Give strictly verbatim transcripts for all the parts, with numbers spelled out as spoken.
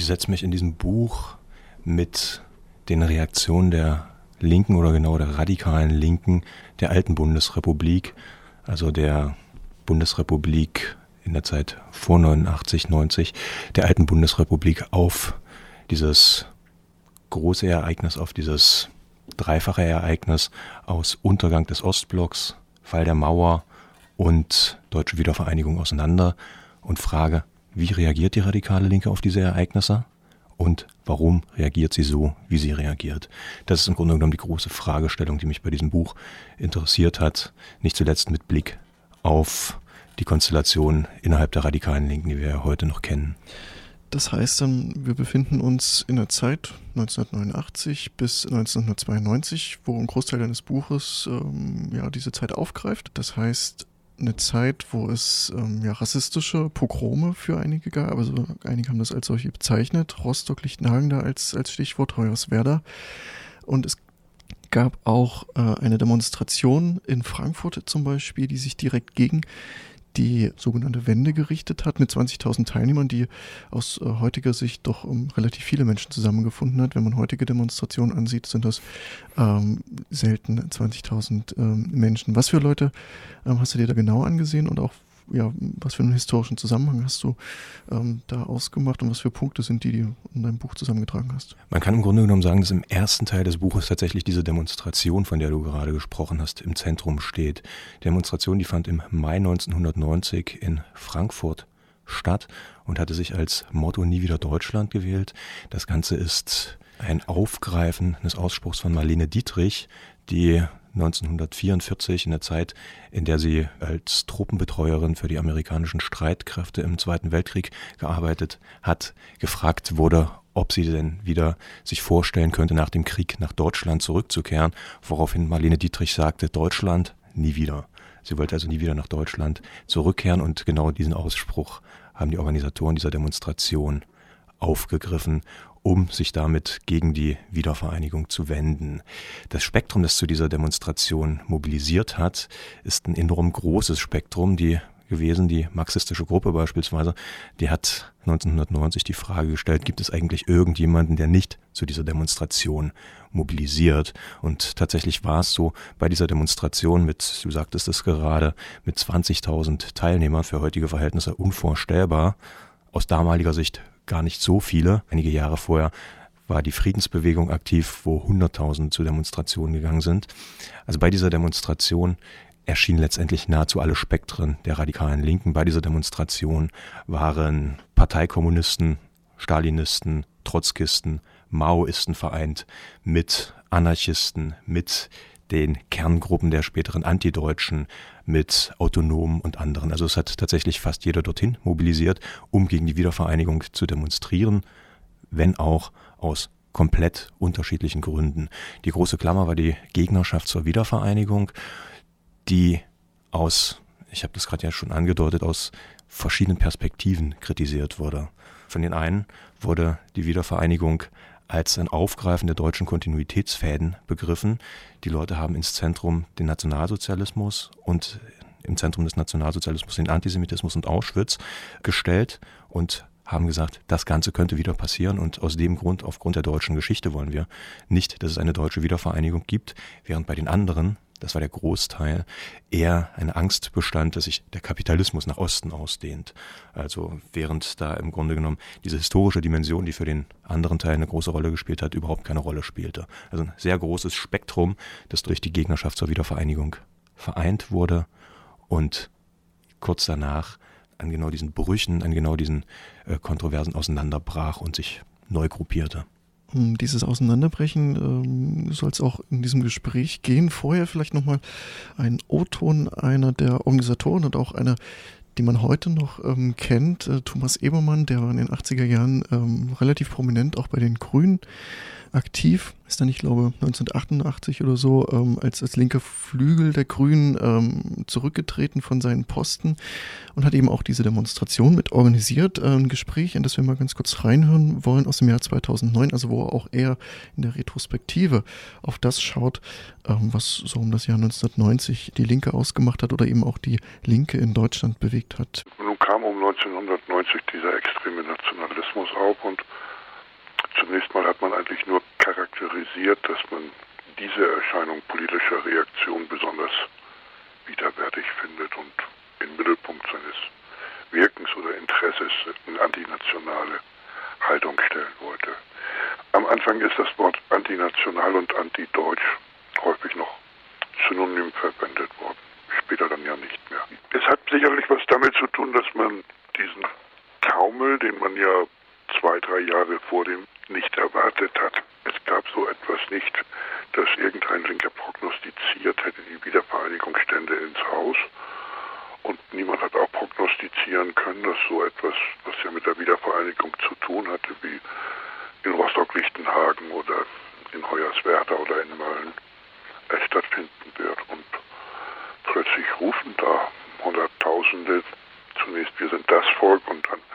Ich setze mich in diesem Buch mit den Reaktionen der Linken oder genau der radikalen Linken der alten Bundesrepublik, also der Bundesrepublik in der Zeit vor neunundachtzig, neunzig, der alten Bundesrepublik auf dieses große Ereignis, auf dieses dreifache Ereignis aus Untergang des Ostblocks, Fall der Mauer und deutsche Wiedervereinigung auseinander und frage, wie reagiert die radikale Linke auf diese Ereignisse und warum reagiert sie so, wie sie reagiert? Das ist im Grunde genommen die große Fragestellung, die mich bei diesem Buch interessiert hat, nicht zuletzt mit Blick auf die Konstellation innerhalb der radikalen Linken, die wir ja heute noch kennen. Das heißt dann, wir befinden uns in der Zeit neunzehnhundertneunundachtzig bis neunzehnhundertzweiundneunzig, wo ein Großteil deines Buches ähm, ja, diese Zeit aufgreift. Das heißt, eine Zeit, wo es ähm, ja, rassistische Pogrome für einige gab. Also einige haben das als solche bezeichnet. Rostock, Lichtenhagen da als, als Stichwort, Hoyerswerda. Und es gab auch äh, eine Demonstration in Frankfurt zum Beispiel, die sich direkt gegen die sogenannte Wende gerichtet hat, mit zwanzigtausend Teilnehmern, die aus äh, heutiger Sicht doch um, relativ viele Menschen zusammengefunden hat. Wenn man heutige Demonstrationen ansieht, sind das ähm, selten zwanzigtausend ähm, Menschen. Was für Leute ähm, hast du dir da genau angesehen und auch ja, was für einen historischen Zusammenhang hast du ähm, da ausgemacht und was für Punkte sind die, die du in deinem Buch zusammengetragen hast? Man kann im Grunde genommen sagen, dass im ersten Teil des Buches tatsächlich diese Demonstration, von der du gerade gesprochen hast, im Zentrum steht. Die Demonstration, die fand im Mai neunzehnhundertneunzig in Frankfurt statt und hatte sich als Motto Nie wieder Deutschland gewählt. Das Ganze ist ein Aufgreifen des Ausspruchs von Marlene Dietrich, die neunzehnhundertvierundvierzig, in der Zeit, in der sie als Truppenbetreuerin für die amerikanischen Streitkräfte im Zweiten Weltkrieg gearbeitet hat, gefragt wurde, ob sie denn wieder sich vorstellen könnte, nach dem Krieg nach Deutschland zurückzukehren, woraufhin Marlene Dietrich sagte, Deutschland nie wieder. Sie wollte also nie wieder nach Deutschland zurückkehren und genau diesen Ausspruch haben die Organisatoren dieser Demonstration aufgegriffen, um sich damit gegen die Wiedervereinigung zu wenden. Das Spektrum, das zu dieser Demonstration mobilisiert hat, ist ein enorm großes Spektrum, die gewesen, die marxistische Gruppe beispielsweise, die hat neunzehnhundertneunzig die Frage gestellt, gibt es eigentlich irgendjemanden, der nicht zu dieser Demonstration mobilisiert? Und tatsächlich war es so, bei dieser Demonstration mit, du sagtest es gerade, mit zwanzigtausend Teilnehmern, für heutige Verhältnisse unvorstellbar, aus damaliger Sicht gar nicht so viele. Einige Jahre vorher war die Friedensbewegung aktiv, wo hunderttausend zu Demonstrationen gegangen sind. Also bei dieser Demonstration erschienen letztendlich nahezu alle Spektren der radikalen Linken. Bei dieser Demonstration waren Parteikommunisten, Stalinisten, Trotzkisten, Maoisten vereint mit Anarchisten, mit den Kerngruppen der späteren Antideutschen, mit Autonomen und anderen. Also es hat tatsächlich fast jeder dorthin mobilisiert, um gegen die Wiedervereinigung zu demonstrieren, wenn auch aus komplett unterschiedlichen Gründen. Die große Klammer war die Gegnerschaft zur Wiedervereinigung, die aus, ich habe das gerade ja schon angedeutet, aus verschiedenen Perspektiven kritisiert wurde. Von den einen wurde die Wiedervereinigung als ein Aufgreifen der deutschen Kontinuitätsfäden begriffen. Die Leute haben ins Zentrum den Nationalsozialismus und im Zentrum des Nationalsozialismus den Antisemitismus und Auschwitz gestellt und haben gesagt, das Ganze könnte wieder passieren und aus dem Grund, aufgrund der deutschen Geschichte wollen wir nicht, dass es eine deutsche Wiedervereinigung gibt, während bei den anderen, das war der Großteil, eher eine Angst bestand, dass sich der Kapitalismus nach Osten ausdehnt. Also während da im Grunde genommen diese historische Dimension, die für den anderen Teil eine große Rolle gespielt hat, überhaupt keine Rolle spielte. Also ein sehr großes Spektrum, das durch die Gegnerschaft zur Wiedervereinigung vereint wurde und kurz danach an genau diesen Brüchen, an genau diesen äh, Kontroversen auseinanderbrach und sich neu gruppierte. Um dieses Auseinanderbrechen ähm, soll es auch in diesem Gespräch gehen. Vorher vielleicht nochmal ein O-Ton einer der Organisatoren und auch einer, die man heute noch ähm, kennt, äh, Thomas Ebermann, der war in den achtziger Jahren ähm, relativ prominent auch bei den Grünen aktiv, ist dann, ich glaube, neunzehnhundertachtundachtzig oder so ähm, als, als linker Flügel der Grünen ähm, zurückgetreten von seinen Posten und hat eben auch diese Demonstration mit organisiert. Äh, ein Gespräch, in das wir mal ganz kurz reinhören wollen, aus dem Jahr zweitausendneun, also wo er auch eher in der Retrospektive auf das schaut, ähm, was so um das Jahr neunzehnhundertneunzig die Linke ausgemacht hat oder eben auch die Linke in Deutschland bewegt hat. Nun kam um neunzehnhundertneunzig dieser extreme Nationalismus auf und Zunächst mal hat man eigentlich nur charakterisiert, dass man diese Erscheinung politischer Reaktion besonders widerwärtig findet und im Mittelpunkt seines Wirkens oder Interesses eine antinationale Haltung stellen wollte. Am Anfang ist das Wort antinational und antideutsch häufig noch synonym verwendet worden, später dann ja nicht mehr. Es hat sicherlich was damit zu tun, dass man diesen Taumel, den man ja zwei, drei Jahre vor dem nicht erwartet hat. Es gab so etwas nicht, dass irgendein Linker prognostiziert hätte, die Wiedervereinigung stände ins Haus. Und niemand hat auch prognostizieren können, dass so etwas, was ja mit der Wiedervereinigung zu tun hatte, wie in Rostock-Lichtenhagen oder in Hoyerswerda oder in Mölln, es stattfinden wird. Und plötzlich rufen da Hunderttausende zunächst, wir sind das Volk, und dann,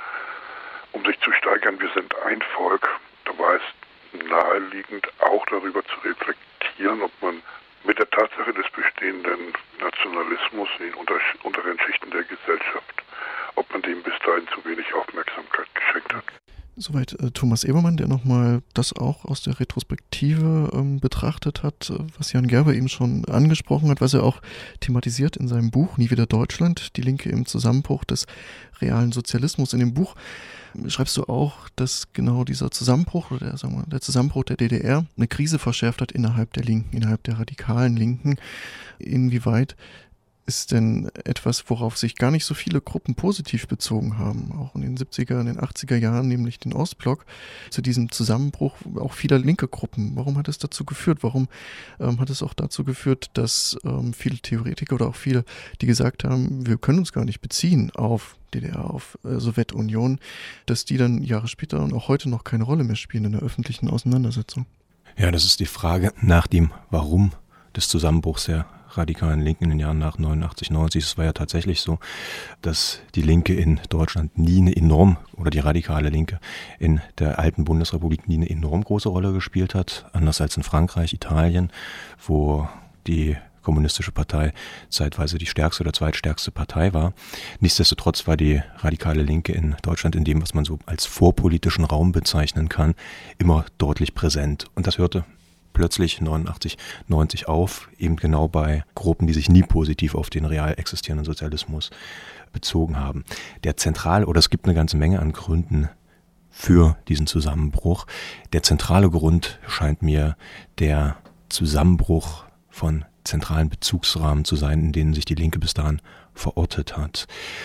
um sich zu steigern, wir sind ein Volk. Da war es naheliegend, auch darüber zu reflektieren, ob man mit der Tatsache des bestehenden Nationalismus in den unter, unteren Schichten der Gesellschaft, ob man dem bis dahin zu wenig Aufmerksamkeit geschenkt hat. Soweit äh, Thomas Ebermann, der nochmal das auch aus der Retrospektive ähm, betrachtet hat, äh, was Jan Gerber eben schon angesprochen hat, was er auch thematisiert in seinem Buch Nie wieder Deutschland, die Linke im Zusammenbruch des realen Sozialismus. In dem Buch schreibst du auch, dass genau dieser Zusammenbruch oder der, sagen wir, der Zusammenbruch der D D R eine Krise verschärft hat innerhalb der Linken, innerhalb der radikalen Linken. Inwieweit ist denn etwas, worauf sich gar nicht so viele Gruppen positiv bezogen haben, auch in den siebziger, in den achtziger Jahren, nämlich den Ostblock, zu diesem Zusammenbruch auch vieler linke Gruppen. Warum hat es dazu geführt? Warum ähm, hat es auch dazu geführt, dass ähm, viele Theoretiker oder auch viele, die gesagt haben, wir können uns gar nicht beziehen auf D D R, auf äh, Sowjetunion, dass die dann Jahre später und auch heute noch keine Rolle mehr spielen in der öffentlichen Auseinandersetzung? Ja, das ist die Frage nach dem Warum des Zusammenbruchs der radikalen Linken in den Jahren nach neunundachtzig, neunzig. Es war ja tatsächlich so, dass die Linke in Deutschland nie eine enorm, oder die radikale Linke in der alten Bundesrepublik nie eine enorm große Rolle gespielt hat, anders als in Frankreich, Italien, wo die Kommunistische Partei zeitweise die stärkste oder zweitstärkste Partei war. Nichtsdestotrotz war die radikale Linke in Deutschland in dem, was man so als vorpolitischen Raum bezeichnen kann, immer deutlich präsent. Und das hörte plötzlich neunundachtzig, neunzig auf, eben genau bei Gruppen, die sich nie positiv auf den real existierenden Sozialismus bezogen haben. Der zentrale, oder es gibt eine ganze Menge an Gründen für diesen Zusammenbruch. Der zentrale Grund scheint mir der Zusammenbruch von zentralen Bezugsrahmen zu sein, in denen sich die Linke bis dahin verortet hat.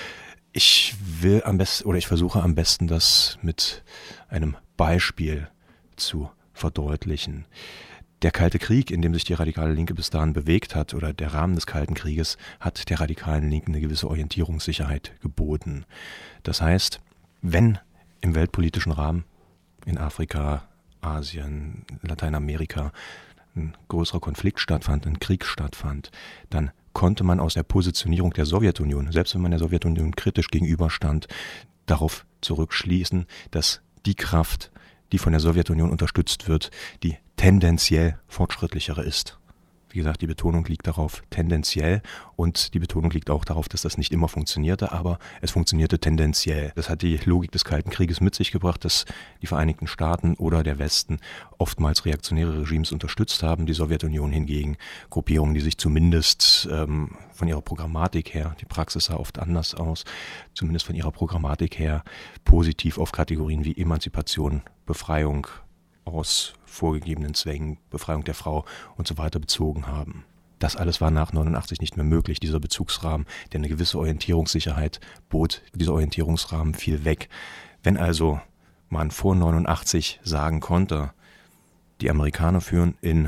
Ich will am besten, oder ich versuche am besten, das mit einem Beispiel zu verdeutlichen. Der Kalte Krieg, in dem sich die radikale Linke bis dahin bewegt hat, oder der Rahmen des Kalten Krieges, hat der radikalen Linken eine gewisse Orientierungssicherheit geboten. Das heißt, wenn im weltpolitischen Rahmen in Afrika, Asien, Lateinamerika ein größerer Konflikt stattfand, ein Krieg stattfand, dann konnte man aus der Positionierung der Sowjetunion, selbst wenn man der Sowjetunion kritisch gegenüberstand, darauf zurückschließen, dass die Kraft, die von der Sowjetunion unterstützt wird, die tendenziell fortschrittlichere ist. Wie gesagt, die Betonung liegt darauf tendenziell, und die Betonung liegt auch darauf, dass das nicht immer funktionierte, aber es funktionierte tendenziell. Das hat die Logik des Kalten Krieges mit sich gebracht, dass die Vereinigten Staaten oder der Westen oftmals reaktionäre Regimes unterstützt haben, die Sowjetunion hingegen Gruppierungen, die sich zumindest ähm, von ihrer Programmatik her, die Praxis sah oft anders aus, zumindest von ihrer Programmatik her positiv auf Kategorien wie Emanzipation, Befreiung aus vorgegebenen Zwängen, Befreiung der Frau und so weiter bezogen haben. Das alles war nach neunundachtzig nicht mehr möglich, dieser Bezugsrahmen, der eine gewisse Orientierungssicherheit bot. Dieser Orientierungsrahmen fiel weg. Wenn also man vor neunundachtzig sagen konnte, die Amerikaner führen in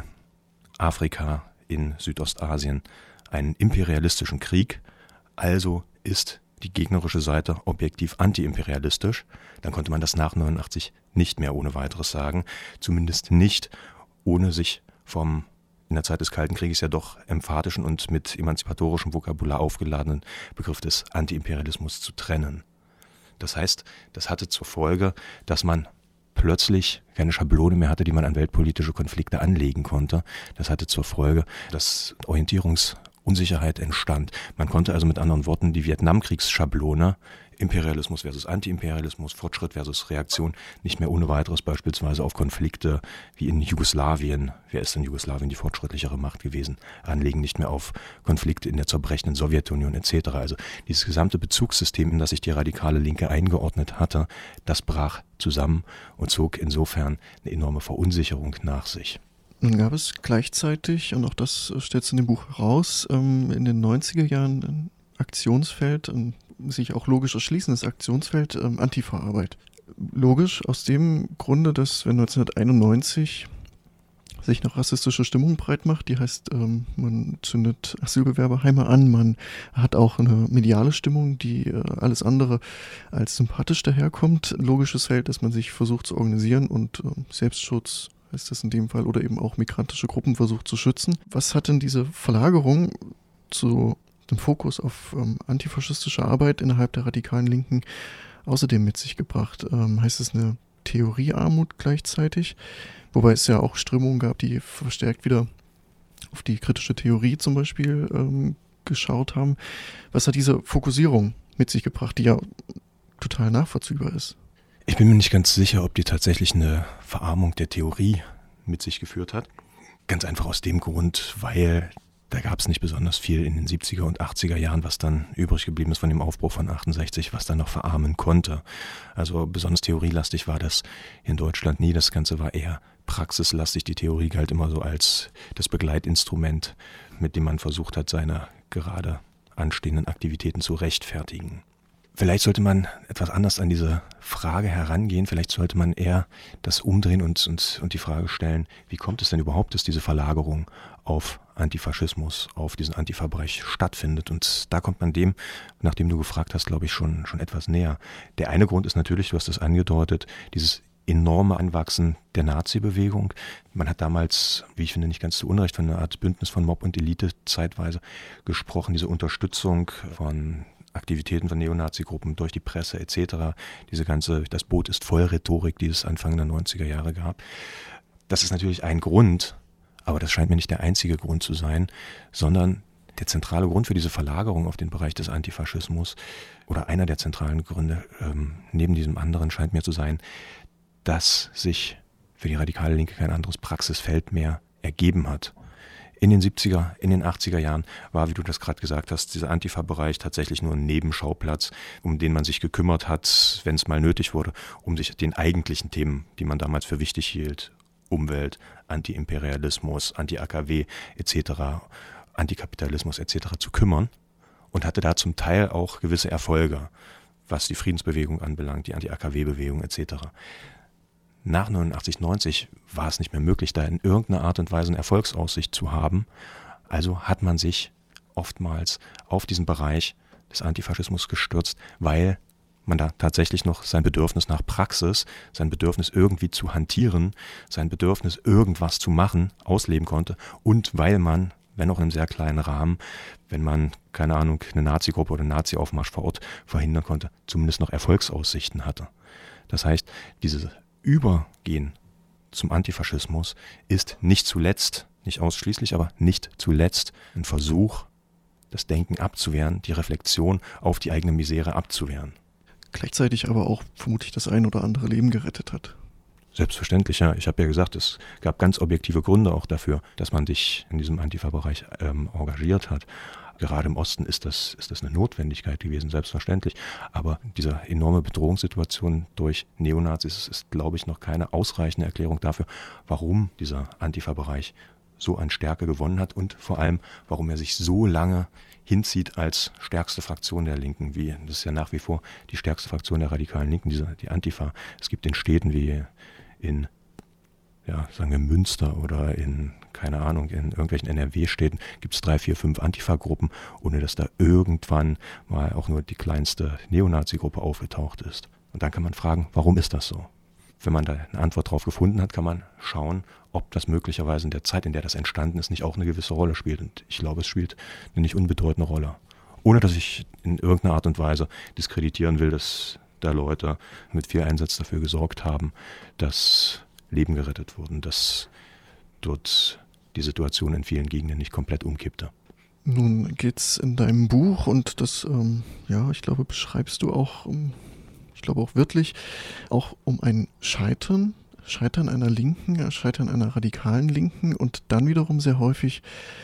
Afrika, in Südostasien einen imperialistischen Krieg, also ist die gegnerische Seite objektiv antiimperialistisch, dann konnte man das nach neunundachtzig nicht mehr ohne weiteres sagen, zumindest nicht ohne sich vom in der Zeit des Kalten Krieges ja doch emphatischen und mit emanzipatorischem Vokabular aufgeladenen Begriff des Antiimperialismus zu trennen. Das heißt, das hatte zur Folge, dass man plötzlich keine Schablone mehr hatte, die man an weltpolitische Konflikte anlegen konnte. Das hatte zur Folge, dass Orientierungsunsicherheit entstand. Man konnte also mit anderen Worten die Vietnamkriegsschablone Imperialismus versus Antiimperialismus, Fortschritt versus Reaktion, nicht mehr ohne weiteres beispielsweise auf Konflikte wie in Jugoslawien, wer ist in Jugoslawien die fortschrittlichere Macht gewesen, anlegen, nicht mehr auf Konflikte in der zerbrechenden Sowjetunion et cetera. Also dieses gesamte Bezugssystem, in das sich die radikale Linke eingeordnet hatte, das brach zusammen und zog insofern eine enorme Verunsicherung nach sich. Nun gab es gleichzeitig, und auch das stellt es in dem Buch heraus, in den neunziger Jahren ein Aktionsfeld, ein sich auch logisch erschließendes Aktionsfeld, Antifa-Arbeit. Logisch aus dem Grunde, dass wenn neunzehnhunderteinundneunzig sich eine rassistische Stimmung breit macht, die heißt, man zündet Asylbewerberheime an, man hat auch eine mediale Stimmung, die alles andere als sympathisch daherkommt. Logisches Feld, dass man sich versucht zu organisieren und Selbstschutz heißt das in dem Fall, oder eben auch migrantische Gruppen versucht zu schützen. Was hat denn diese Verlagerung zu dem Fokus auf ähm, antifaschistische Arbeit innerhalb der radikalen Linken außerdem mit sich gebracht? Ähm, heißt es eine Theoriearmut gleichzeitig? Wobei es ja auch Strömungen gab, die verstärkt wieder auf die kritische Theorie zum Beispiel ähm, geschaut haben. Was hat diese Fokussierung mit sich gebracht, die ja total nachvollziehbar ist? Ich bin mir nicht ganz sicher, ob die tatsächlich eine Verarmung der Theorie mit sich geführt hat. Ganz einfach aus dem Grund, weil da gab es nicht besonders viel in den siebziger und achtziger Jahren, was dann übrig geblieben ist von dem Aufbruch von achtundsechzig, was dann noch verarmen konnte. Also besonders theorielastig war das in Deutschland nie. Das Ganze war eher praxislastig. Die Theorie galt immer so als das Begleitinstrument, mit dem man versucht hat, seine gerade anstehenden Aktivitäten zu rechtfertigen. Vielleicht sollte man etwas anders an diese Frage herangehen. Vielleicht sollte man eher das umdrehen und, und, und die Frage stellen, wie kommt es denn überhaupt, dass diese Verlagerung auf Antifaschismus, auf diesen Antifa-Bereich stattfindet? Und da kommt man dem, nachdem du gefragt hast, glaube ich, schon, schon etwas näher. Der eine Grund ist natürlich, du hast es angedeutet, dieses enorme Anwachsen der Nazi-Bewegung. Man hat damals, wie ich finde, nicht ganz zu Unrecht, von einer Art Bündnis von Mob und Elite zeitweise gesprochen, diese Unterstützung von Aktivitäten von Neonazi-Gruppen durch die Presse et cetera. Diese ganze, das Boot ist voll Rhetorik, die es Anfang der neunziger Jahre gab. Das ist natürlich ein Grund, aber das scheint mir nicht der einzige Grund zu sein, sondern der zentrale Grund für diese Verlagerung auf den Bereich des Antifaschismus oder einer der zentralen Gründe ähm, neben diesem anderen scheint mir zu sein, dass sich für die radikale Linke kein anderes Praxisfeld mehr ergeben hat. In den siebziger, in den achtziger Jahren war, wie du das gerade gesagt hast, dieser Antifa-Bereich tatsächlich nur ein Nebenschauplatz, um den man sich gekümmert hat, wenn es mal nötig wurde, um sich den eigentlichen Themen, die man damals für wichtig hielt, Umwelt, Antiimperialismus, Anti-A K W et cetera, Antikapitalismus et cetera zu kümmern und hatte da zum Teil auch gewisse Erfolge, was die Friedensbewegung anbelangt, die Anti-A K W-Bewegung et cetera. Nach neunundachtzig, neunzig war es nicht mehr möglich, da in irgendeiner Art und Weise eine Erfolgsaussicht zu haben. Also hat man sich oftmals auf diesen Bereich des Antifaschismus gestürzt, weil man da tatsächlich noch sein Bedürfnis nach Praxis, sein Bedürfnis irgendwie zu hantieren, sein Bedürfnis irgendwas zu machen, ausleben konnte und weil man, wenn auch in einem sehr kleinen Rahmen, wenn man, keine Ahnung, eine Nazi-Gruppe oder einen Nazi-Aufmarsch vor Ort verhindern konnte, zumindest noch Erfolgsaussichten hatte. Das heißt, diese Übergehen zum Antifaschismus ist nicht zuletzt, nicht ausschließlich, aber nicht zuletzt ein Versuch, das Denken abzuwehren, die Reflexion auf die eigene Misere abzuwehren. Gleichzeitig aber auch vermutlich das ein oder andere Leben gerettet hat. Selbstverständlich, ja. Ich habe ja gesagt, es gab ganz objektive Gründe auch dafür, dass man sich in diesem Antifa-Bereich ähm, engagiert hat. Gerade im Osten ist das, ist das eine Notwendigkeit gewesen, selbstverständlich. Aber diese enorme Bedrohungssituation durch Neonazis ist, ist, glaube ich, noch keine ausreichende Erklärung dafür, warum dieser Antifa-Bereich so an Stärke gewonnen hat und vor allem, warum er sich so lange hinzieht als stärkste Fraktion der Linken. Wie, das ist ja nach wie vor die stärkste Fraktion der radikalen Linken, diese, die Antifa. Es gibt in Städten wie in, ja, sagen wir Münster oder in, keine Ahnung, in irgendwelchen N R W-Städten gibt es drei, vier, fünf Antifa-Gruppen, ohne dass da irgendwann mal auch nur die kleinste Neonazi-Gruppe aufgetaucht ist. Und dann kann man fragen, warum ist das so? Wenn man da eine Antwort drauf gefunden hat, kann man schauen, ob das möglicherweise in der Zeit, in der das entstanden ist, nicht auch eine gewisse Rolle spielt. Und ich glaube, es spielt eine nicht unbedeutende Rolle. Ohne dass ich in irgendeiner Art und Weise diskreditieren will, dass da Leute mit viel Einsatz dafür gesorgt haben, dass Leben gerettet wurden, dass dort die Situation in vielen Gegenden nicht komplett umkippte. Nun geht's in deinem Buch, und das, ähm, ja, ich glaube, beschreibst du auch, ich glaube auch wörtlich, auch um ein Scheitern, Scheitern einer Linken, Scheitern einer radikalen Linken und dann wiederum sehr häufig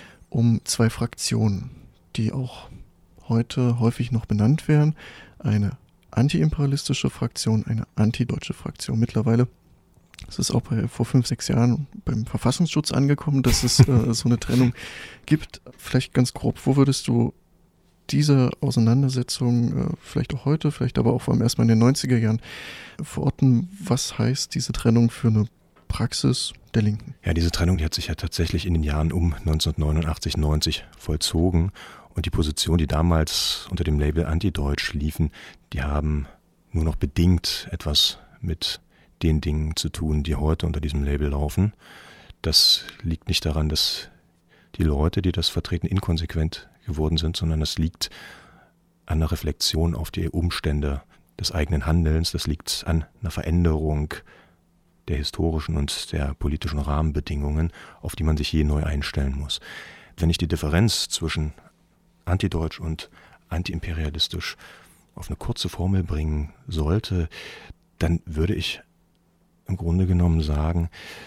um zwei Fraktionen, die auch heute häufig noch benannt werden. Eine antiimperialistische Fraktion, eine antideutsche Fraktion. Mittlerweile ist es auch bei, vor fünf, sechs Jahren beim Verfassungsschutz angekommen, dass es äh, so eine Trennung gibt. Vielleicht ganz grob, wo würdest du diese Auseinandersetzung äh, vielleicht auch heute, vielleicht aber auch vor allem erstmal in den neunziger Jahren verorten? Was heißt diese Trennung für eine Praxis der Linken? Ja, diese Trennung, die hat sich ja tatsächlich in den Jahren um neunzehnhundertneunundachtzig, neunzig vollzogen. Und die Positionen, die damals unter dem Label Antideutsch liefen, die haben nur noch bedingt etwas mit den Dingen zu tun, die heute unter diesem Label laufen. Das liegt nicht daran, dass die Leute, die das vertreten, inkonsequent geworden sind, sondern das liegt an der Reflexion auf die Umstände des eigenen Handelns. Das liegt an einer Veränderung der historischen und der politischen Rahmenbedingungen, auf die man sich je neu einstellen muss. Wenn ich die Differenz zwischen antideutsch und antiimperialistisch auf eine kurze Formel bringen sollte, dann würde ich im Grunde genommen sagen,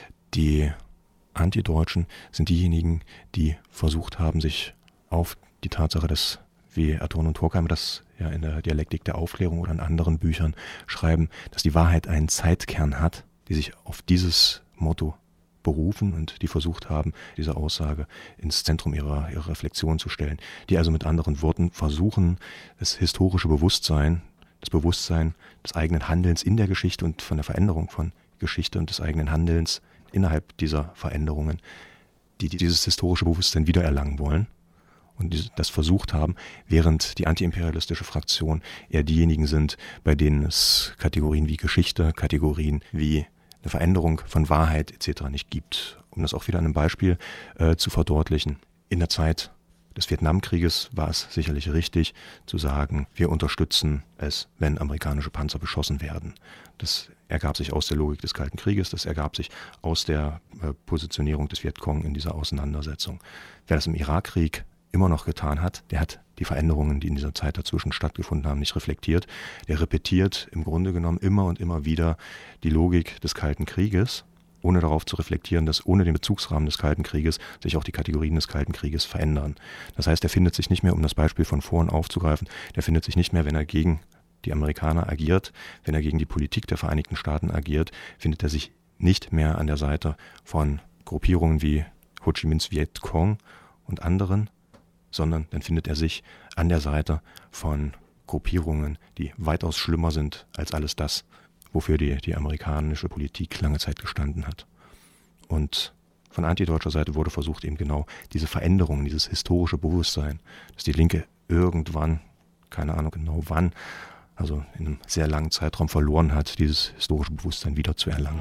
die Antideutschen sind diejenigen, die versucht haben, sich auf die Tatsache, dass, wie Adorno und Horkheimer das ja in der Dialektik der Aufklärung oder in anderen Büchern schreiben, dass die Wahrheit einen Zeitkern hat, die sich auf dieses Motto berufen und die versucht haben, diese Aussage ins Zentrum ihrer, ihrer Reflexion zu stellen. Die also mit anderen Worten versuchen, das historische Bewusstsein, das Bewusstsein des eigenen Handelns in der Geschichte und von der Veränderung von Geschichte und des eigenen Handelns innerhalb dieser Veränderungen, die, die dieses historische Bewusstsein wiedererlangen wollen und die das versucht haben, während die antiimperialistische Fraktion eher diejenigen sind, bei denen es Kategorien wie Geschichte, Kategorien wie eine Veränderung von Wahrheit et cetera nicht gibt. Um das auch wieder an einem Beispiel äh, zu verdeutlichen. In der Zeit des Vietnamkrieges war es sicherlich richtig zu sagen, wir unterstützen es, wenn amerikanische Panzer beschossen werden. Das ergab sich aus der Logik des Kalten Krieges, das ergab sich aus der äh, Positionierung des Vietcong in dieser Auseinandersetzung. Wer das im Irakkrieg immer noch getan hat, der hat die Veränderungen, die in dieser Zeit dazwischen stattgefunden haben, nicht reflektiert. Der repetiert im Grunde genommen immer und immer wieder die Logik des Kalten Krieges, ohne darauf zu reflektieren, dass ohne den Bezugsrahmen des Kalten Krieges sich auch die Kategorien des Kalten Krieges verändern. Das heißt, er findet sich nicht mehr, um das Beispiel von vorhin aufzugreifen, der findet sich nicht mehr, wenn er gegen die Amerikaner agiert, wenn er gegen die Politik der Vereinigten Staaten agiert, findet er sich nicht mehr an der Seite von Gruppierungen wie Ho Chi Minhs Vietcong und anderen, sondern dann findet er sich an der Seite von Gruppierungen, die weitaus schlimmer sind als alles das, wofür die, die amerikanische Politik lange Zeit gestanden hat. Und von antideutscher Seite wurde versucht, eben genau diese Veränderungen, dieses historische Bewusstsein, dass die Linke irgendwann, keine Ahnung genau wann, also in einem sehr langen Zeitraum verloren hat, dieses historische Bewusstsein wieder zu erlangen.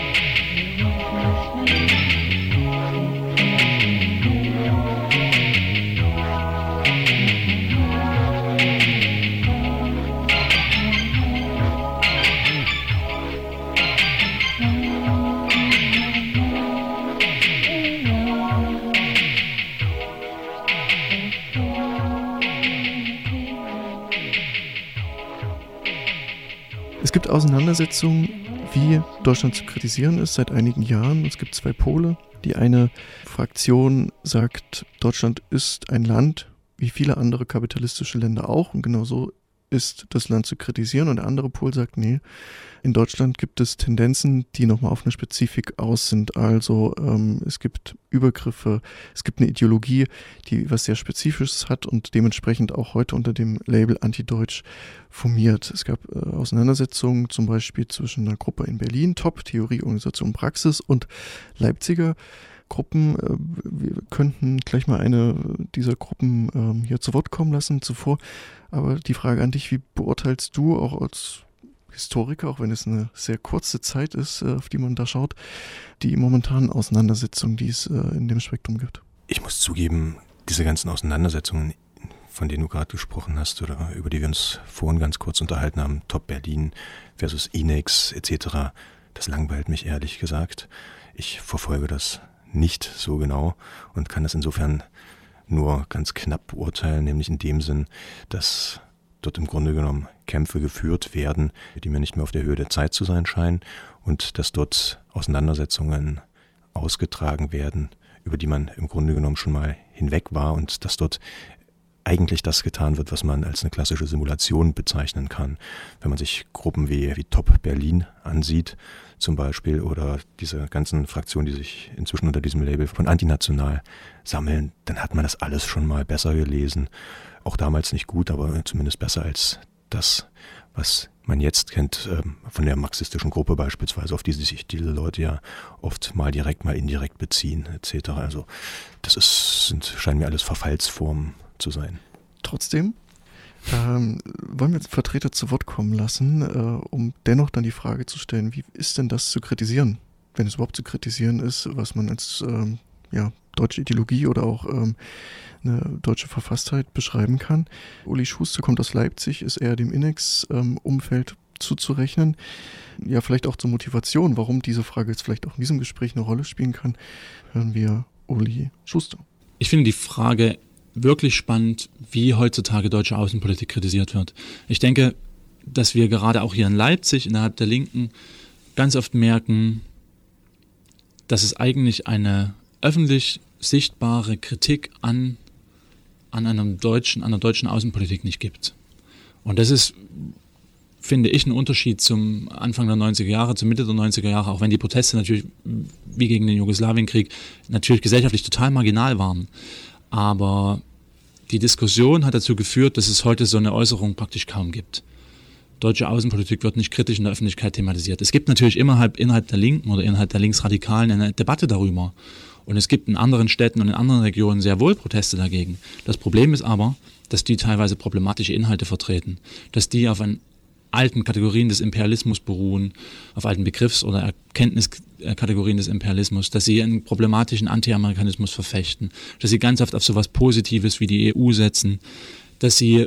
Es gibt Auseinandersetzungen, wie Deutschland zu kritisieren ist, seit einigen Jahren. Es gibt zwei Pole. Die eine Fraktion sagt, Deutschland ist ein Land, wie viele andere kapitalistische Länder auch, und genau so ist das Land zu kritisieren. Und der andere Pol sagt, nee, in Deutschland gibt es Tendenzen, die nochmal auf eine Spezifik aus sind. Also ähm, es gibt Übergriffe, es gibt eine Ideologie, die was sehr Spezifisches hat und dementsprechend auch heute unter dem Label Antideutsch formiert. Es gab äh, Auseinandersetzungen zum Beispiel zwischen einer Gruppe in Berlin, Top, Theorie, Organisation, Praxis, und Leipziger Gruppen. Wir könnten gleich mal eine dieser Gruppen ähm, hier zu Wort kommen lassen zuvor. Aber die Frage an dich, wie beurteilst du auch als Historiker, auch wenn es eine sehr kurze Zeit ist, äh, auf die man da schaut, die momentanen Auseinandersetzungen, die es äh, in dem Spektrum gibt? Ich muss zugeben, diese ganzen Auseinandersetzungen, von denen du gerade gesprochen hast oder über die wir uns vorhin ganz kurz unterhalten haben, Top Berlin versus Inex et cetera, das langweilt mich ehrlich gesagt. Ich verfolge das nicht so genau und kann das insofern nur ganz knapp beurteilen, nämlich in dem Sinn, dass dort im Grunde genommen Kämpfe geführt werden, die mir nicht mehr auf der Höhe der Zeit zu sein scheinen und dass dort Auseinandersetzungen ausgetragen werden, über die man im Grunde genommen schon mal hinweg war und dass dort eigentlich das getan wird, was man als eine klassische Simulation bezeichnen kann. Wenn man sich Gruppen wie, wie Top Berlin ansieht zum Beispiel oder diese ganzen Fraktionen, die sich inzwischen unter diesem Label von Antinational sammeln, dann hat man das alles schon mal besser gelesen. Auch damals nicht gut, aber zumindest besser als das, was man jetzt kennt ähm, von der marxistischen Gruppe beispielsweise, auf die sich diese Leute ja oft mal direkt, mal indirekt beziehen et cetera. Also das ist, sind, scheinen mir alles Verfallsformen zu sein. Trotzdem ähm, wollen wir jetzt Vertreter zu Wort kommen lassen, äh, um dennoch dann die Frage zu stellen, wie ist denn das zu kritisieren, wenn es überhaupt zu kritisieren ist, was man als ähm, ja, deutsche Ideologie oder auch ähm, eine deutsche Verfasstheit beschreiben kann. Uli Schuster kommt aus Leipzig, ist eher dem Inex-Umfeld ähm, zuzurechnen. Ja, vielleicht auch zur Motivation, warum diese Frage jetzt vielleicht auch in diesem Gespräch eine Rolle spielen kann, hören wir Uli Schuster. Ich finde die Frage wirklich spannend, wie heutzutage deutsche Außenpolitik kritisiert wird. Ich denke, dass wir gerade auch hier in Leipzig innerhalb der Linken ganz oft merken, dass es eigentlich eine öffentlich sichtbare Kritik an, an, einem deutschen, an einer deutschen Außenpolitik nicht gibt. Und das ist, finde ich, ein Unterschied zum Anfang der neunziger Jahre, zur Mitte der neunziger Jahre, auch wenn die Proteste natürlich, wie gegen den Jugoslawienkrieg, natürlich gesellschaftlich total marginal waren. Aber die Diskussion hat dazu geführt, dass es heute so eine Äußerung praktisch kaum gibt. Deutsche Außenpolitik wird nicht kritisch in der Öffentlichkeit thematisiert. Es gibt natürlich innerhalb, innerhalb der Linken oder innerhalb der Linksradikalen eine Debatte darüber. Und es gibt in anderen Städten und in anderen Regionen sehr wohl Proteste dagegen. Das Problem ist aber, dass die teilweise problematische Inhalte vertreten, dass die auf einen alten Kategorien des Imperialismus beruhen, auf alten Begriffs- oder Erkenntniskategorien des Imperialismus, dass sie einen problematischen Anti-Amerikanismus verfechten, dass sie ganz oft auf sowas Positives wie die E U setzen, dass sie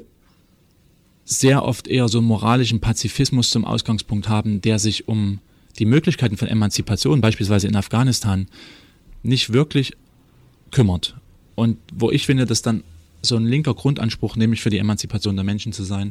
sehr oft eher so einen moralischen Pazifismus zum Ausgangspunkt haben, der sich um die Möglichkeiten von Emanzipation, beispielsweise in Afghanistan, nicht wirklich kümmert. Und wo ich finde, dass dann so ein linker Grundanspruch, nämlich für die Emanzipation der Menschen zu sein,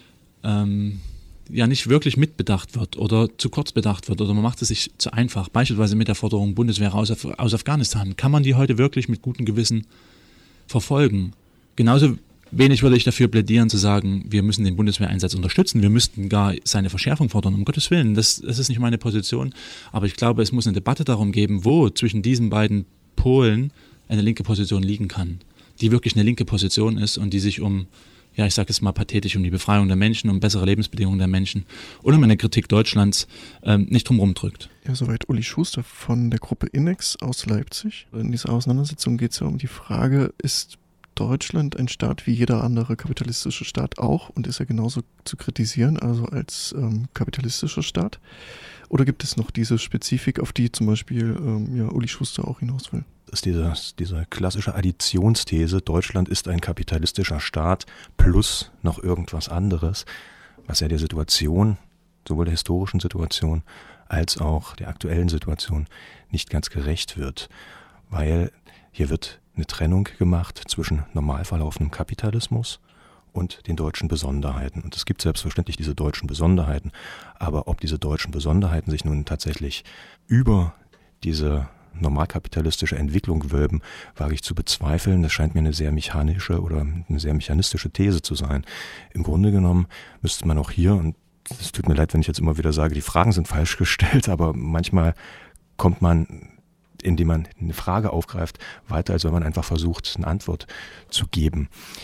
ähm, ja nicht wirklich mitbedacht wird oder zu kurz bedacht wird oder man macht es sich zu einfach. Beispielsweise mit der Forderung Bundeswehr aus, aus Afghanistan. Kann man die heute wirklich mit gutem Gewissen verfolgen? Genauso wenig würde ich dafür plädieren zu sagen, wir müssen den Bundeswehreinsatz unterstützen, wir müssten gar seine Verschärfung fordern, um Gottes Willen. Das, das ist nicht meine Position, aber ich glaube, es muss eine Debatte darum geben, wo zwischen diesen beiden Polen eine linke Position liegen kann, die wirklich eine linke Position ist und die sich um, ja, ich sage es mal pathetisch, um die Befreiung der Menschen, um bessere Lebensbedingungen der Menschen und um eine Kritik Deutschlands ähm, nicht drumherum drückt. Ja, soweit Uli Schuster von der Gruppe Inex aus Leipzig. In dieser Auseinandersetzung geht es ja um die Frage, ist Deutschland ein Staat wie jeder andere kapitalistische Staat auch und ist er genauso zu kritisieren, also als ähm, kapitalistischer Staat? Oder gibt es noch diese Spezifik, auf die zum Beispiel ähm, ja, Uli Schuster auch hinaus will? Das ist diese, diese klassische Additionsthese, Deutschland ist ein kapitalistischer Staat plus noch irgendwas anderes, was ja der Situation, sowohl der historischen Situation als auch der aktuellen Situation nicht ganz gerecht wird, weil hier wird eine Trennung gemacht zwischen normal verlaufendem Kapitalismus und den deutschen Besonderheiten. Und es gibt selbstverständlich diese deutschen Besonderheiten, aber ob diese deutschen Besonderheiten sich nun tatsächlich über diese normalkapitalistische Entwicklung wölben, wage ich zu bezweifeln. Das scheint mir eine sehr mechanische oder eine sehr mechanistische These zu sein. Im Grunde genommen müsste man auch hier, und es tut mir leid, wenn ich jetzt immer wieder sage, die Fragen sind falsch gestellt, aber manchmal kommt man, indem man eine Frage aufgreift, weiter, als wenn man einfach versucht, eine Antwort zu geben.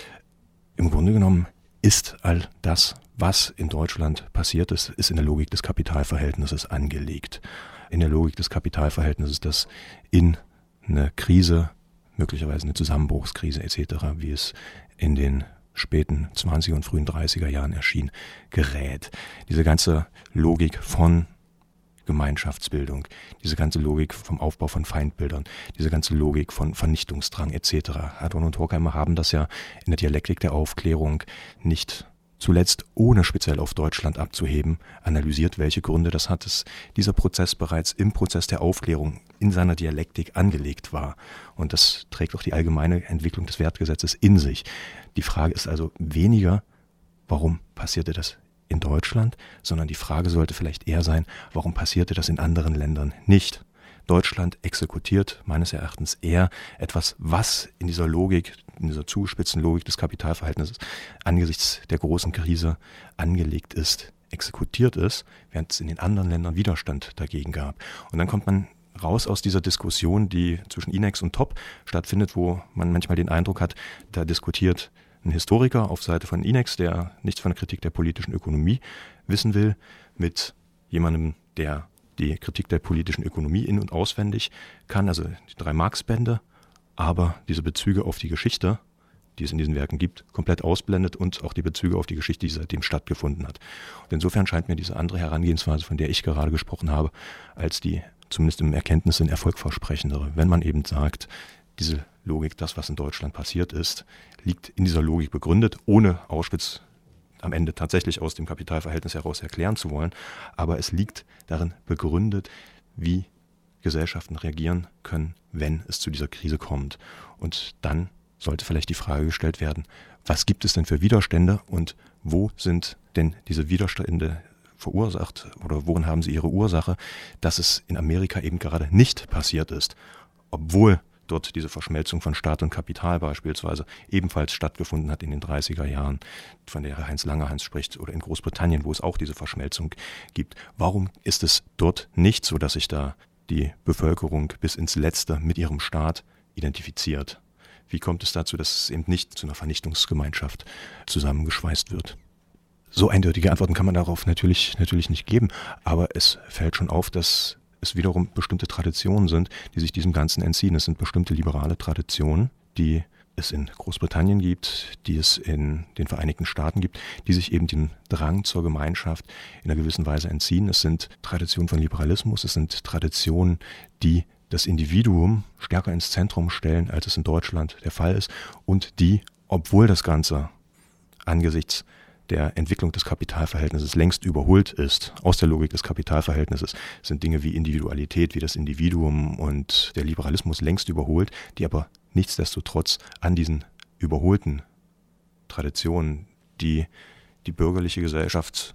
Im Grunde genommen ist all das, was in Deutschland passiert ist, ist in der Logik des Kapitalverhältnisses angelegt. In der Logik des Kapitalverhältnisses, das in eine Krise, möglicherweise eine Zusammenbruchskrise et cetera, wie es in den späten zwanziger und frühen dreißiger Jahren erschien, gerät. Diese ganze Logik von Gemeinschaftsbildung, diese ganze Logik vom Aufbau von Feindbildern, diese ganze Logik von Vernichtungsdrang et cetera. Adorno und Horkheimer haben das ja in der Dialektik der Aufklärung nicht zuletzt, ohne speziell auf Deutschland abzuheben, analysiert, welche Gründe das hat, dass dieser Prozess bereits im Prozess der Aufklärung in seiner Dialektik angelegt war. Und das trägt auch die allgemeine Entwicklung des Wertgesetzes in sich. Die Frage ist also weniger, warum passierte das in Deutschland, sondern die Frage sollte vielleicht eher sein, warum passierte das in anderen Ländern nicht? Deutschland exekutiert meines Erachtens eher etwas, was in dieser Logik, in dieser zugespitzten Logik des Kapitalverhältnisses angesichts der großen Krise angelegt ist, exekutiert ist, während es in den anderen Ländern Widerstand dagegen gab. Und dann kommt man raus aus dieser Diskussion, die zwischen Inex und Top stattfindet, wo man manchmal den Eindruck hat, da diskutiert ein Historiker auf Seite von Inex, der nichts von der Kritik der politischen Ökonomie wissen will, mit jemandem, der die Kritik der politischen Ökonomie in- und auswendig kann, also die drei Marx-Bände, aber diese Bezüge auf die Geschichte, die es in diesen Werken gibt, komplett ausblendet und auch die Bezüge auf die Geschichte, die seitdem stattgefunden hat. Und insofern scheint mir diese andere Herangehensweise, von der ich gerade gesprochen habe, als die zumindest im Erkenntnissen erfolgversprechendere. Wenn man eben sagt, diese Logik, das, was in Deutschland passiert ist, liegt in dieser Logik begründet, ohne Auschwitz am Ende tatsächlich aus dem Kapitalverhältnis heraus erklären zu wollen. Aber es liegt darin begründet, wie Gesellschaften reagieren können, wenn es zu dieser Krise kommt. Und dann sollte vielleicht die Frage gestellt werden, was gibt es denn für Widerstände und wo sind denn diese Widerstände verursacht oder worin haben sie ihre Ursache, dass es in Amerika eben gerade nicht passiert ist, obwohl dort diese Verschmelzung von Staat und Kapital beispielsweise ebenfalls stattgefunden hat in den dreißiger Jahren, von der Heinz Langerhans spricht, oder in Großbritannien, wo es auch diese Verschmelzung gibt. Warum ist es dort nicht so, dass sich da die Bevölkerung bis ins Letzte mit ihrem Staat identifiziert? Wie kommt es dazu, dass es eben nicht zu einer Vernichtungsgemeinschaft zusammengeschweißt wird? So eindeutige Antworten kann man darauf natürlich, natürlich nicht geben, aber es fällt schon auf, dass es wiederum bestimmte Traditionen sind, die sich diesem Ganzen entziehen. Es sind bestimmte liberale Traditionen, die es in Großbritannien gibt, die es in den Vereinigten Staaten gibt, die sich eben dem Drang zur Gemeinschaft in einer gewissen Weise entziehen. Es sind Traditionen von Liberalismus, es sind Traditionen, die das Individuum stärker ins Zentrum stellen, als es in Deutschland der Fall ist und die, obwohl das Ganze angesichts der Entwicklung des Kapitalverhältnisses längst überholt ist, aus der Logik des Kapitalverhältnisses, sind Dinge wie Individualität, wie das Individuum und der Liberalismus längst überholt, die aber nichtsdestotrotz an diesen überholten Traditionen, die die bürgerliche Gesellschaft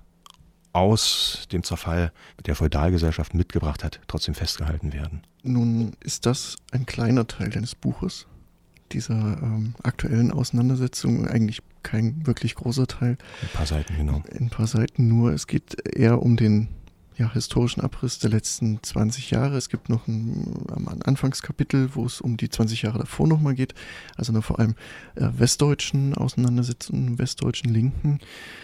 aus dem Zerfall der Feudalgesellschaft mitgebracht hat, trotzdem festgehalten werden. Nun ist das ein kleiner Teil deines Buches, dieser ähm, aktuellen Auseinandersetzung, eigentlich kein wirklich großer Teil. Ein paar Seiten, genau. Ein paar Seiten nur. Es geht eher um den ja, historischen Abriss der letzten zwanzig Jahre. Es gibt noch ein, ein Anfangskapitel, wo es um die zwanzig Jahre davor nochmal geht. Also noch vor allem äh, westdeutschen Auseinandersetzungen, westdeutschen Linken.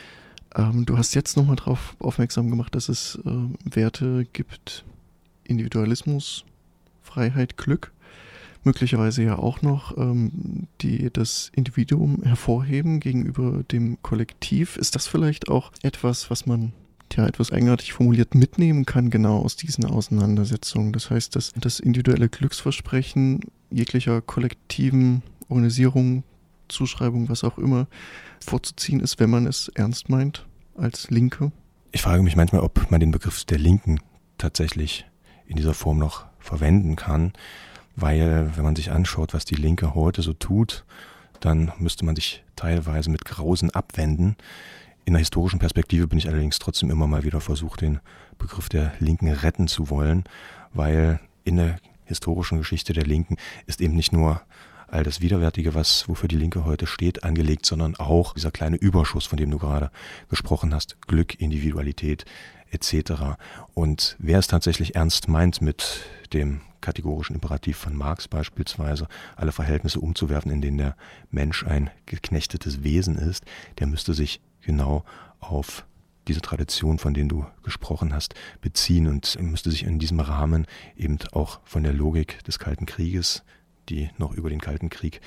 Ähm, du hast jetzt nochmal darauf aufmerksam gemacht, dass es äh, Werte gibt, Individualismus, Freiheit, Glück. Möglicherweise ja auch noch, ähm, die das Individuum hervorheben gegenüber dem Kollektiv. Ist das vielleicht auch etwas, was man ja etwas eigenartig formuliert mitnehmen kann, genau aus diesen Auseinandersetzungen? Das heißt, dass das individuelle Glücksversprechen jeglicher kollektiven Organisierung, Zuschreibung, was auch immer, vorzuziehen ist, wenn man es ernst meint als Linke? Ich frage mich manchmal, ob man den Begriff der Linken tatsächlich in dieser Form noch verwenden kann. Weil, wenn man sich anschaut, was die Linke heute so tut, dann müsste man sich teilweise mit Grausen abwenden. In der historischen Perspektive bin ich allerdings trotzdem immer mal wieder versucht, den Begriff der Linken retten zu wollen, weil in der historischen Geschichte der Linken ist eben nicht nur all das Widerwärtige, was wofür die Linke heute steht, angelegt, sondern auch dieser kleine Überschuss, von dem du gerade gesprochen hast, Glück, Individualität et cetera. Und wer es tatsächlich ernst meint mit dem kategorischen Imperativ von Marx beispielsweise, alle Verhältnisse umzuwerfen, in denen der Mensch ein geknechtetes Wesen ist, der müsste sich genau auf diese Tradition, von denen du gesprochen hast, beziehen und müsste sich in diesem Rahmen eben auch von der Logik des Kalten Krieges, die noch über den Kalten Krieg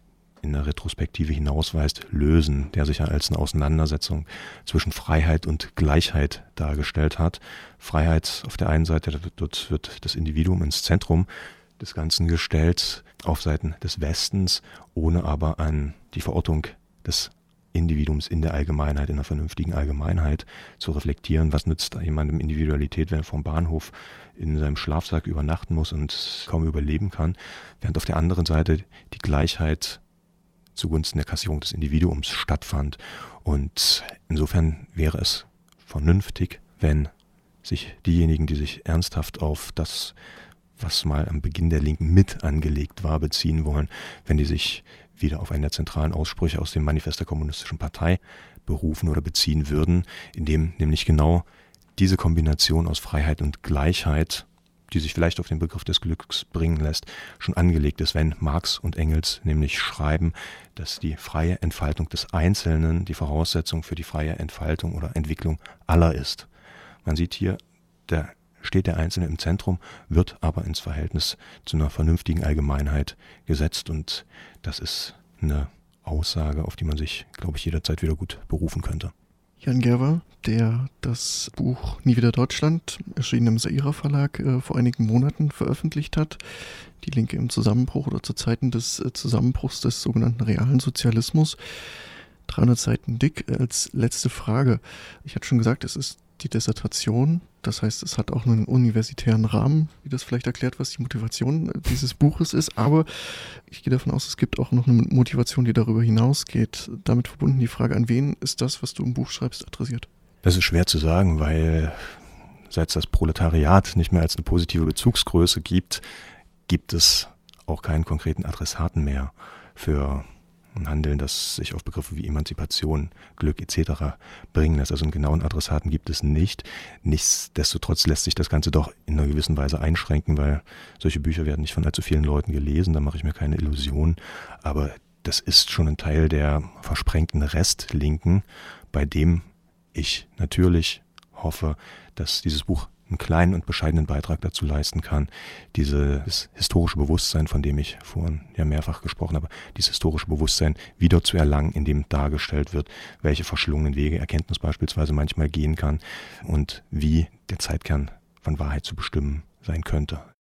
in der Retrospektive hinausweist, lösen, der sich ja als eine Auseinandersetzung zwischen Freiheit und Gleichheit dargestellt hat. Freiheit auf der einen Seite, dort wird das Individuum ins Zentrum des Ganzen gestellt, auf Seiten des Westens, ohne aber an die Verortung des Individuums in der Allgemeinheit, in einer vernünftigen Allgemeinheit zu reflektieren. Was nützt da jemandem Individualität, wenn er vom Bahnhof in seinem Schlafsack übernachten muss und kaum überleben kann, während auf der anderen Seite die Gleichheit zugunsten der Kassierung des Individuums stattfand. Und insofern wäre es vernünftig, wenn sich diejenigen, die sich ernsthaft auf das, was mal am Beginn der Linken mit angelegt war, beziehen wollen, wenn die sich wieder auf einen der zentralen Aussprüche aus dem Manifest der Kommunistischen Partei berufen oder beziehen würden, in dem nämlich genau diese Kombination aus Freiheit und Gleichheit, die sich vielleicht auf den Begriff des Glücks bringen lässt, schon angelegt ist, wenn Marx und Engels nämlich schreiben, dass die freie Entfaltung des Einzelnen die Voraussetzung für die freie Entfaltung oder Entwicklung aller ist. Man sieht hier, da steht der Einzelne im Zentrum, wird aber ins Verhältnis zu einer vernünftigen Allgemeinheit gesetzt, und das ist eine Aussage, auf die man sich, glaube ich, jederzeit wieder gut berufen könnte. Jan Gerwer, der das Buch Nie wieder Deutschland, erschienen im Saira Verlag, äh, vor einigen Monaten veröffentlicht hat. Die Linke im Zusammenbruch oder zu Zeiten des äh, Zusammenbruchs des sogenannten realen Sozialismus. dreihundert Seiten dick. Als letzte Frage. Ich hatte schon gesagt, es ist die Dissertation. Das heißt, es hat auch einen universitären Rahmen, wie das vielleicht erklärt, was die Motivation dieses Buches ist. Aber ich gehe davon aus, es gibt auch noch eine Motivation, die darüber hinausgeht. Damit verbunden die Frage, an wen ist das, was du im Buch schreibst, adressiert? Das ist schwer zu sagen, weil seit es das Proletariat nicht mehr als eine positive Bezugsgröße gibt, gibt es auch keinen konkreten Adressaten mehr für ein Handeln, das sich auf Begriffe wie Emanzipation, Glück et cetera bringen lässt. Also einen genauen Adressaten gibt es nicht. Nichtsdestotrotz lässt sich das Ganze doch in einer gewissen Weise einschränken, weil solche Bücher werden nicht von allzu vielen Leuten gelesen, da mache ich mir keine Illusionen. Aber das ist schon ein Teil der versprengten Restlinken, bei dem ich natürlich hoffe, dass dieses Buch einen kleinen und bescheidenen Beitrag dazu leisten kann, dieses historische Bewusstsein, von dem ich vorhin ja mehrfach gesprochen habe, dieses historische Bewusstsein wieder zu erlangen, in dem dargestellt wird, welche verschlungenen Wege Erkenntnis beispielsweise manchmal gehen kann und wie der Zeitkern von Wahrheit zu bestimmen sein könnte.